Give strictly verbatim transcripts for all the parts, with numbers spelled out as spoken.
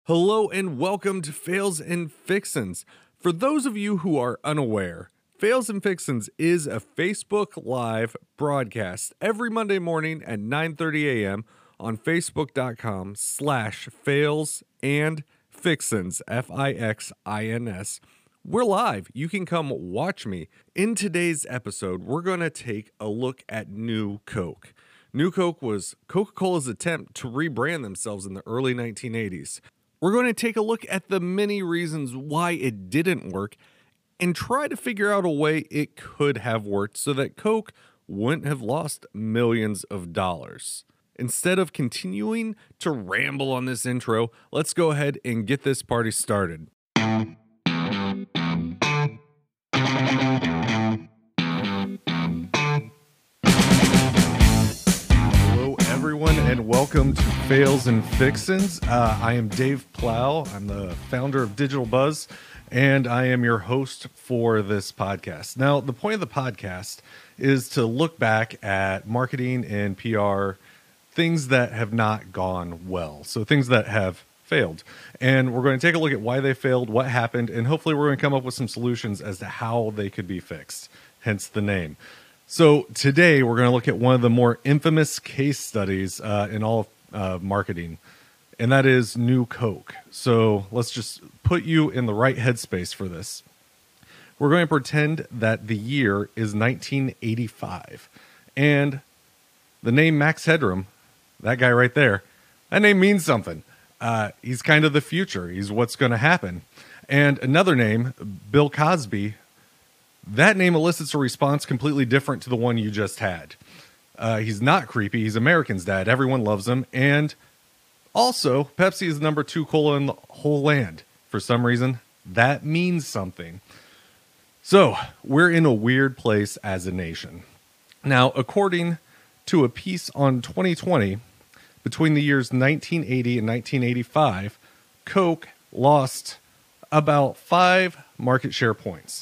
Hello and welcome to Fails and Fixins. For those of you who are unaware, Fails and Fixins is a Facebook Live broadcast every Monday morning at nine thirty a.m. on facebook.com slash fails and fixins, F I X I N S. We're live. You can come watch me. In today's episode, we're going to take a look at New Coke. New Coke was Coca-Cola's attempt to rebrand themselves in the early nineteen eighties. We're going to take a look at the many reasons why it didn't work and try to figure out a way it could have worked so that Coke wouldn't have lost millions of dollars. Instead of continuing to ramble on this intro, let's go ahead and get this party started. Everyone, and welcome to Fails and Fixins. Uh, I am Dave Plow. I'm the founder of Digital Buzz, and I am your host for this podcast. Now, the point of the podcast is to look back at marketing and P R, things that have not gone well, so things that have failed. And we're going to take a look at why they failed, what happened, and hopefully we're going to come up with some solutions as to how they could be fixed, hence the name. So today we're going to look at one of the more infamous case studies uh, in all of uh, marketing, and that is New Coke. So let's just put you in the right headspace for this. We're going to pretend that the year is nineteen eighty-five, and the name Max Headroom, that guy right there, that name means something. Uh, he's kind of the future. He's what's going to happen. And another name, Bill Cosby, that name elicits a response completely different to the one you just had. Uh, he's not creepy. He's American's dad. Everyone loves him. And also, Pepsi is the number two cola in the whole land. For some reason, that means something. So, we're in a weird place as a nation. Now, according to a piece on twenty twenty, between the years nineteen eighty and nineteen eighty-five, Coke lost about five market share points.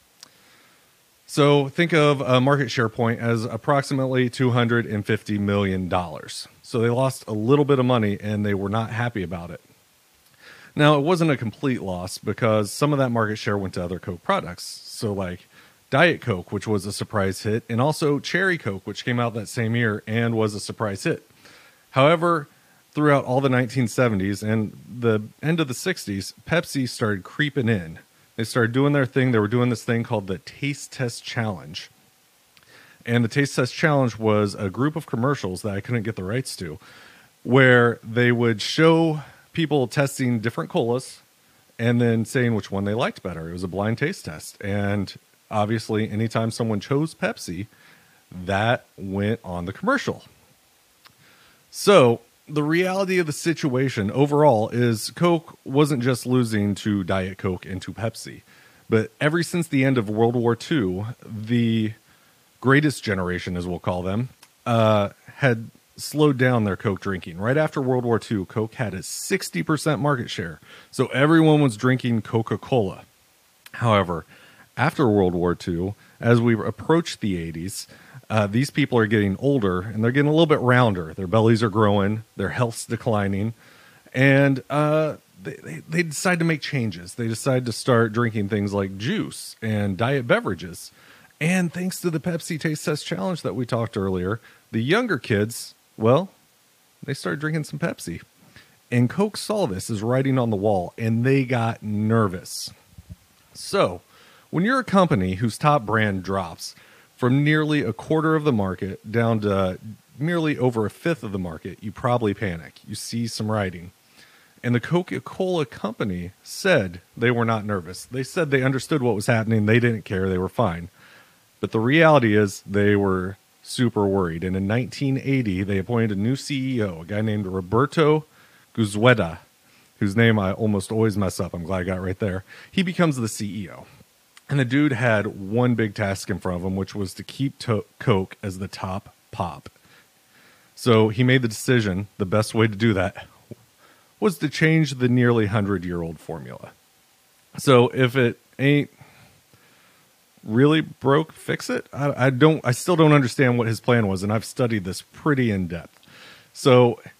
So think of a market share point as approximately two hundred fifty million dollars. So they lost a little bit of money and they were not happy about it. Now, it wasn't a complete loss because some of that market share went to other Coke products. So like Diet Coke, which was a surprise hit, and also Cherry Coke, which came out that same year and was a surprise hit. However, throughout all the nineteen seventies and the end of the sixties, Pepsi started creeping in. They started doing their thing. They were doing this thing called the Taste Test Challenge. And the Taste Test Challenge was a group of commercials that I couldn't get the rights to, where they would show people testing different colas and then saying which one they liked better. It was a blind taste test. And obviously, anytime someone chose Pepsi, that went on the commercial. So the reality of the situation overall is Coke wasn't just losing to Diet Coke and to Pepsi, but ever since the end of World War Two, the greatest generation, as we'll call them, uh, had slowed down their Coke drinking. Right after World War Two, Coke had a sixty percent market share, so everyone was drinking Coca-Cola. However, after World War Two, as we approached the eighties, Uh, these people are getting older and they're getting a little bit rounder. Their bellies are growing, their health's declining, and uh, they, they, they decide to make changes. They decide to start drinking things like juice and diet beverages. And thanks to the Pepsi Taste Test Challenge that we talked earlier, the younger kids, well, they started drinking some Pepsi. And Coke saw this as writing on the wall, and they got nervous. So, when you're a company whose top brand drops from nearly a quarter of the market down to merely over a fifth of the market, you probably panic. You see some writing. And the Coca-Cola company said they were not nervous. They said they understood what was happening. They didn't care. They were fine. But the reality is they were super worried. And in nineteen eighty, they appointed a new C E O, a guy named Roberto Goizueta, whose name I almost always mess up. I'm glad I got right there. He becomes the C E O. And the dude had one big task in front of him, which was to keep to- Coke as the top pop. So he made the decision, the best way to do that was to change the nearly hundred-year-old formula. So if it ain't really broke, fix it. I, I don't. I still don't understand what his plan was, and I've studied this pretty in depth. So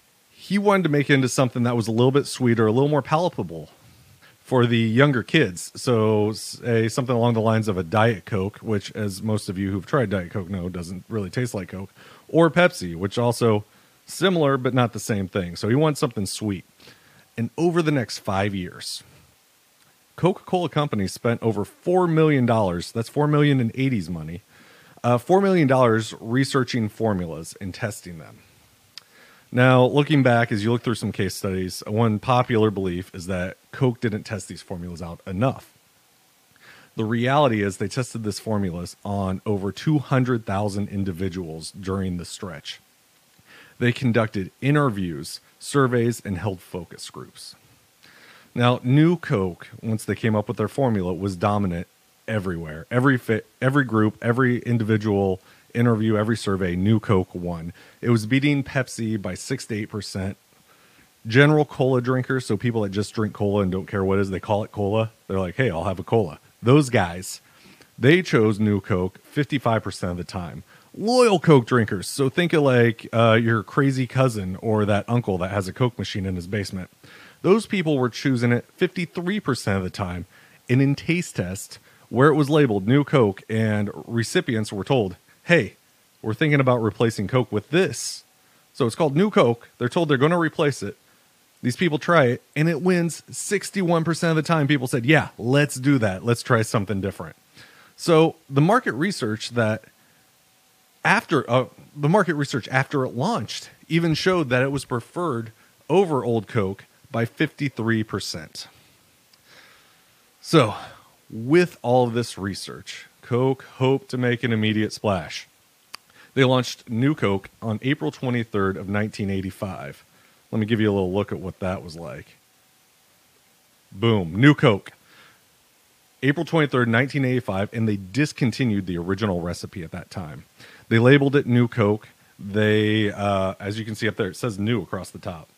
he wanted to make it into something that was a little bit sweeter, a little more palatable for the younger kids. So say something along the lines of a Diet Coke, which, as most of you who've tried Diet Coke know, doesn't really taste like Coke, or Pepsi, which also similar but not the same thing. So he wants something sweet. And over the next five years, Coca-Cola Company spent over four million dollars, that's four million dollars in eighties money, uh, four million dollars researching formulas and testing them. Now, looking back, as you look through some case studies, one popular belief is that Coke didn't test these formulas out enough. The reality is they tested this formulas on over two hundred thousand individuals during the stretch. They conducted interviews, surveys, and held focus groups. Now, New Coke, once they came up with their formula, was dominant everywhere. Every fit, every group, every individual interview, every survey, New Coke won. It was beating Pepsi by six to eight percent. General cola drinkers, so people that just drink cola and don't care what it is, they call it cola. They're like, hey, I'll have a cola. Those guys, they chose New Coke fifty-five percent of the time. Loyal Coke drinkers, so think of like uh, your crazy cousin or that uncle that has a Coke machine in his basement. Those people were choosing it fifty-three percent of the time. And in taste test, where it was labeled New Coke and recipients were told, hey, we're thinking about replacing Coke with this. So it's called New Coke. They're told they're going to replace it. These people try it, and it wins sixty-one percent of the time. People said, yeah, let's do that. Let's try something different. So the market research that after uh, the market research after it launched even showed that it was preferred over Old Coke by fifty-three percent. So with all of this research, Coke hoped to make an immediate splash. They launched New Coke on April twenty-third of nineteen eighty-five. Let me give you a little look at what that was like. Boom, New Coke. April twenty-third, nineteen eighty-five, and they discontinued the original recipe at that time. They labeled it New Coke. They, uh, as you can see up there, it says new across the top.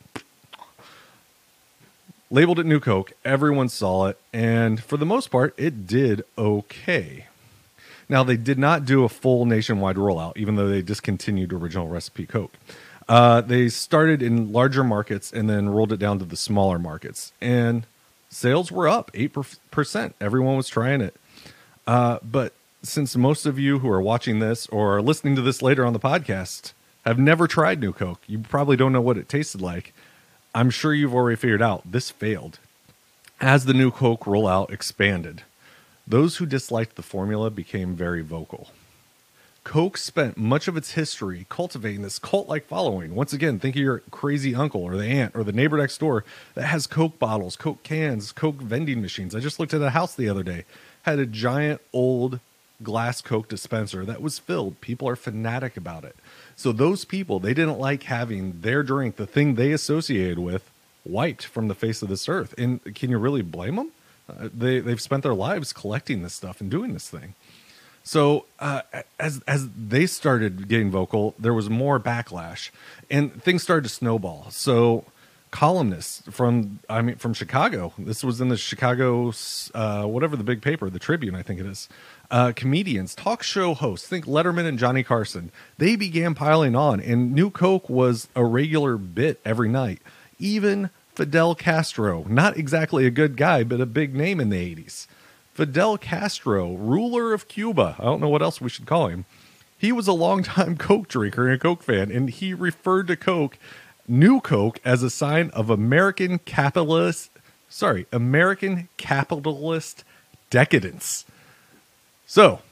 Labeled it New Coke. Everyone saw it, and for the most part, it did okay. Now, they did not do a full nationwide rollout, even though they discontinued original recipe Coke. Uh, they started in larger markets and then rolled it down to the smaller markets. And sales were up eight percent. Everyone was trying it. Uh, but since most of you who are watching this or are listening to this later on the podcast have never tried New Coke, you probably don't know what it tasted like. I'm sure you've already figured out this failed. As the New Coke rollout expanded, those who disliked the formula became very vocal. Coke spent much of its history cultivating this cult-like following. Once again, think of your crazy uncle or the aunt or the neighbor next door that has Coke bottles, Coke cans, Coke vending machines. I just looked at a house the other day, had a giant old glass Coke dispenser that was filled. People are fanatic about it. So those people, they didn't like having their drink, the thing they associated with, wiped from the face of this earth. And can you really blame them? Uh, they, they've spent their lives collecting this stuff and doing this thing. So uh, as as they started getting vocal, there was more backlash, and things started to snowball. So columnists from I mean from Chicago, this was in the Chicago uh, whatever the big paper, the Tribune, I think it is. Uh, comedians, talk show hosts, think Letterman and Johnny Carson. They began piling on, and New Coke was a regular bit every night. Even Fidel Castro, not exactly a good guy, but a big name in the eighties. Fidel Castro, ruler of Cuba, I don't know what else we should call him. He was a longtime Coke drinker and a Coke fan, and he referred to Coke, New Coke, as a sign of American capitalist, sorry, American capitalist decadence. So,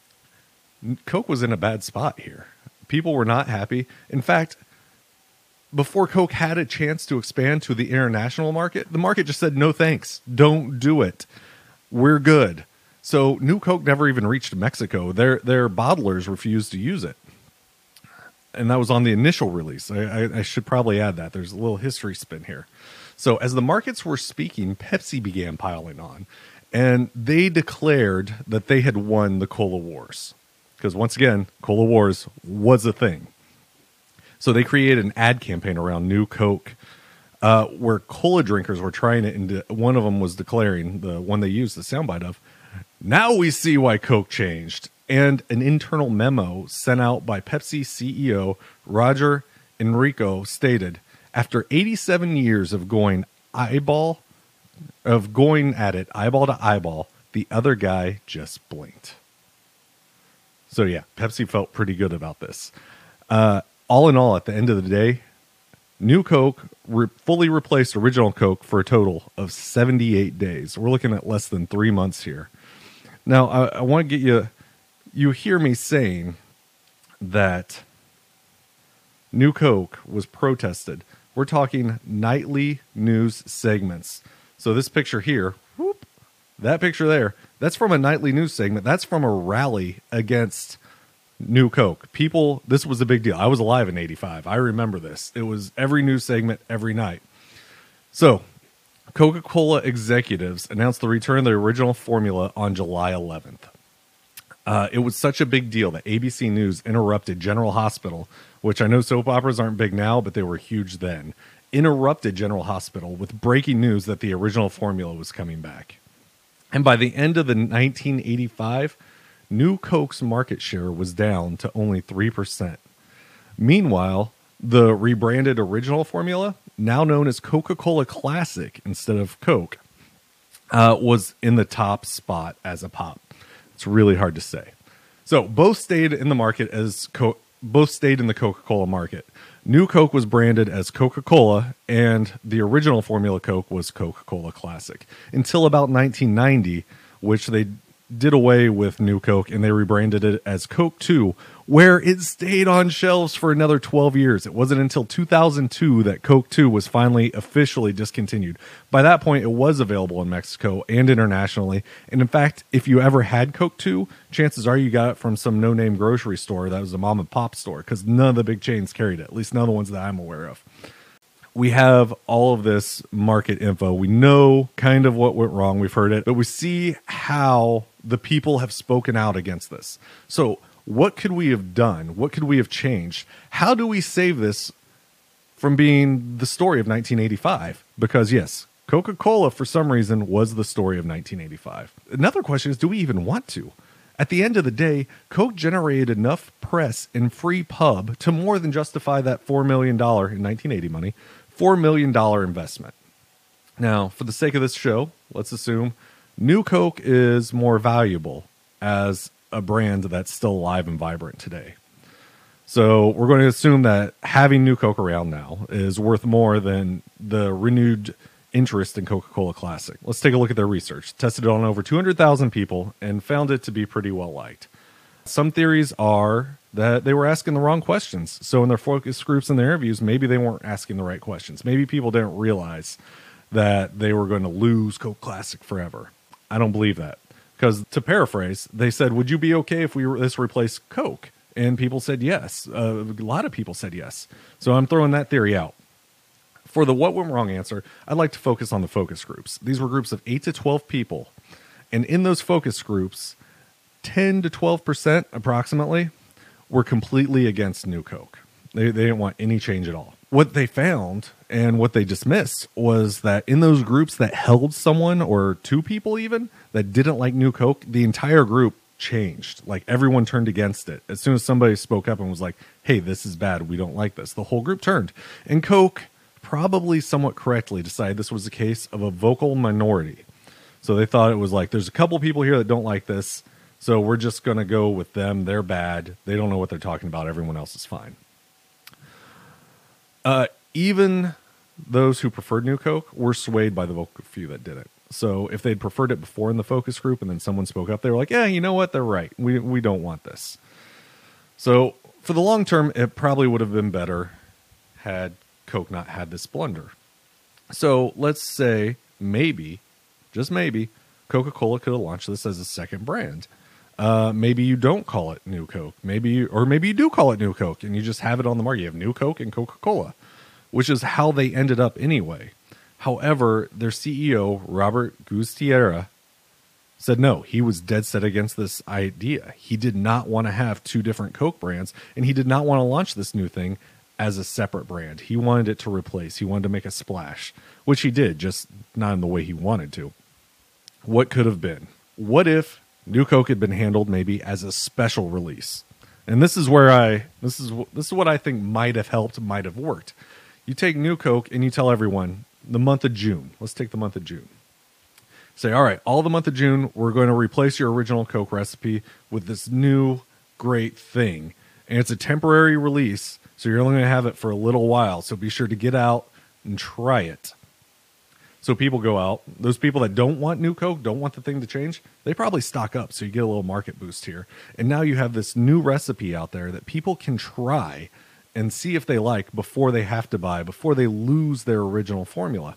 Coke was in a bad spot here. People were not happy. In fact, before Coke had a chance to expand to the international market, the market just said, no thanks, don't do it. We're good. So New Coke never even reached Mexico. Their their bottlers refused to use it. And that was on the initial release. I, I, I should probably add that. There's a little history spin here. So as the markets were speaking, Pepsi began piling on. And they declared that they had won the Cola Wars. Because once again, Cola Wars was a thing. So they created an ad campaign around New Coke, uh, where cola drinkers were trying it, and one of them was declaring, the one they used the soundbite of, now we see why Coke changed. And an internal memo sent out by Pepsi C E O Roger Enrico stated, After eighty-seven years of going eyeball, of going at it eyeball to eyeball, the other guy just blinked. So yeah, Pepsi felt pretty good about this. Uh, all in all, at the end of the day, New Coke re- fully replaced original Coke for a total of seventy-eight days. We're looking at less than three months here. Now, I, I want to get you, you hear me saying that New Coke was protested. We're talking nightly news segments. So this picture here, whoop, that picture there, that's from a nightly news segment. That's from a rally against New Coke. People, this was a big deal. I was alive in eighty-five. I remember this. It was every news segment every night. So Coca-Cola executives announced the return of the original formula on July eleventh. Uh, it was such a big deal that A B C News interrupted General Hospital, which I know soap operas aren't big now, but they were huge then, interrupted General Hospital with breaking news that the original formula was coming back. And by the end of the nineteen eighty-five, New Coke's market share was down to only three percent. Meanwhile, the rebranded original formula, now known as Coca-Cola Classic instead of Coke, uh, was in the top spot as a pop. It's really hard to say. So both stayed in the market as Co- both stayed in the Coca-Cola market. New Coke was branded as Coca-Cola, and the original formula Coke was Coca-Cola Classic until about nineteen ninety, which they did away with New Coke and they rebranded it as Coke two, where it stayed on shelves for another twelve years. It wasn't until two thousand two that Coke two was finally officially discontinued. By that point, it was available in Mexico and internationally. And in fact, if you ever had Coke two, chances are you got it from some no-name grocery store that was a mom and pop store, because none of the big chains carried it, at least none of the ones that I'm aware of. We have all of this market info. We know kind of what went wrong. We've heard it, but we see how the people have spoken out against this. So what could we have done? What could we have changed? How do we save this from being the story of nineteen eighty-five? Because yes, Coca-Cola for some reason was the story of nineteen eighty-five. Another question is, do we even want to? At the end of the day, Coke generated enough press and free pub to more than justify that four million dollars in nineteen eighty money, four million dollars investment. Now, for the sake of this show, let's assume New Coke is more valuable as a brand that's still alive and vibrant today. So we're going to assume that having New Coke around now is worth more than the renewed interest in Coca-Cola Classic. Let's take a look at their research. Tested it on over two hundred thousand people and found it to be pretty well liked. Some theories are that they were asking the wrong questions. So in their focus groups and their interviews, maybe they weren't asking the right questions. Maybe people didn't realize that they were going to lose Coke Classic forever. I don't believe that. Because to paraphrase, they said, would you be okay if we re- this replaced Coke? And people said yes. Uh, a lot of people said yes. So I'm throwing that theory out. For the what went wrong answer, I'd like to focus on the focus groups. These were groups of eight to twelve people. And in those focus groups, ten to twelve percent approximately were completely against New Coke. They, they didn't want any change at all. What they found and what they dismissed was that in those groups that held someone or two people even that didn't like New Coke, the entire group changed. Like everyone turned against it. As soon as somebody spoke up and was like, hey, this is bad, we don't like this, the whole group turned. And Coke probably somewhat correctly decided this was a case of a vocal minority. So they thought it was like, there's a couple people here that don't like this, so we're just going to go with them. They're bad. They don't know what they're talking about. Everyone else is fine. Uh, even those who preferred New Coke were swayed by the vocal few that didn't. So if they'd preferred it before in the focus group and then someone spoke up, they were like, yeah, you know what? They're right. We we don't want this. So for the long term, it probably would have been better had Coke not had this blunder. So let's say maybe, just maybe, Coca-Cola could have launched this as a second brand. Uh, maybe you don't call it New Coke. Maybe, you, or maybe you do call it New Coke and you just have it on the market. You have New Coke and Coca-Cola, which is how they ended up anyway. However, their C E O, Robert Gutierrez, said no, he was dead set against this idea. He did not want to have two different Coke brands, and he did not want to launch this new thing as a separate brand. He wanted it to replace. He wanted to make a splash, which he did, just not in the way he wanted to. What could have been? What if New Coke had been handled maybe as a special release? And this is where I, this is, this is what I think might have helped, might have worked. You take New Coke and you tell everyone the month of June. Let's take the month of June. Say, all right, all the month of June, we're going to replace your original Coke recipe with this new great thing. And it's a temporary release, so you're only going to have it for a little while. So be sure to get out and try it. So people go out. Those people that don't want New Coke, don't want the thing to change, they probably stock up. So you get a little market boost here. And now you have this new recipe out there that people can try and see if they like before they have to buy, before they lose their original formula.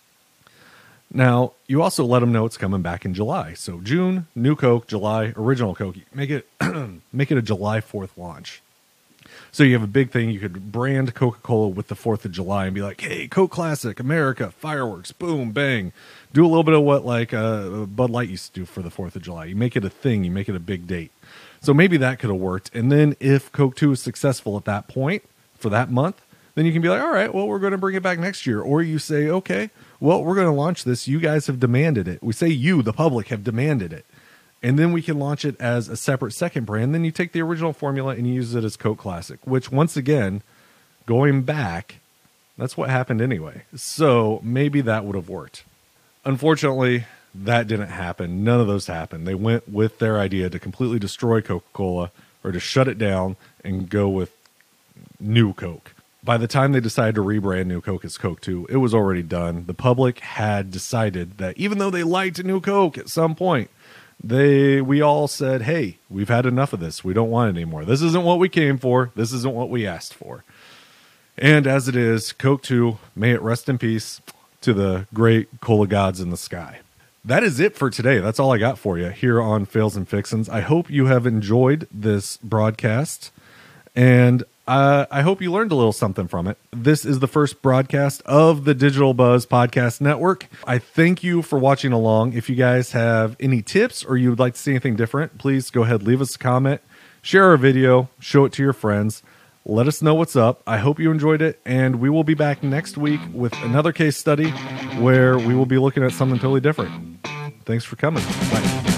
Now, you also let them know it's coming back in July. So June, New Coke, July, original Coke. Make it make it a July fourth launch. So you have a big thing. You could brand Coca-Cola with the fourth of July and be like, hey, Coke Classic, America, fireworks, boom, bang. Do a little bit of what like uh, Bud Light used to do for the fourth of July. You make it a thing. You make it a big date. So maybe that could have worked. And then if Coke two is successful at that point for that month, then you can be like, all right, well, we're going to bring it back next year. Or you say, okay, well, we're going to launch this. You guys have demanded it. We say you, the public, have demanded it. And then we can launch it as a separate second brand. Then you take the original formula and you use it as Coke Classic, which once again, going back, that's what happened anyway. So maybe that would have worked. Unfortunately, that didn't happen. None of those happened. They went with their idea to completely destroy Coca-Cola or to shut it down and go with New Coke. By the time they decided to rebrand New Coke as Coke two, it was already done. The public had decided that even though they liked New Coke at some point, they we all said, hey, we've had enough of this. We don't want it anymore. This isn't what we came for. This isn't what we asked for. And as it is, Coke two, may it rest in peace to the great cola gods in the sky. That is it for today. That's all I got for you here on Fails and Fixins. I hope you have enjoyed this broadcast, and uh, I hope you learned a little something from it. This is the first broadcast of the Digital Buzz Podcast Network. I thank you for watching along. If you guys have any tips or you would like to see anything different, please go ahead, leave us a comment, share our video, show it to your friends. Let us know what's up. I hope you enjoyed it, and we will be back next week with another case study where we will be looking at something totally different. Thanks for coming. Bye.